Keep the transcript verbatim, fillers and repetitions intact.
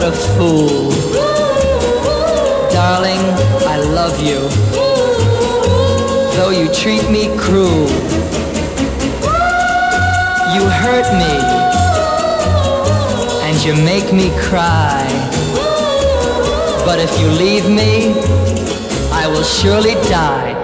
a fool. Darling, I love you, though you treat me cruel. You hurt me, and you make me cry. But if you leave me, I will surely die.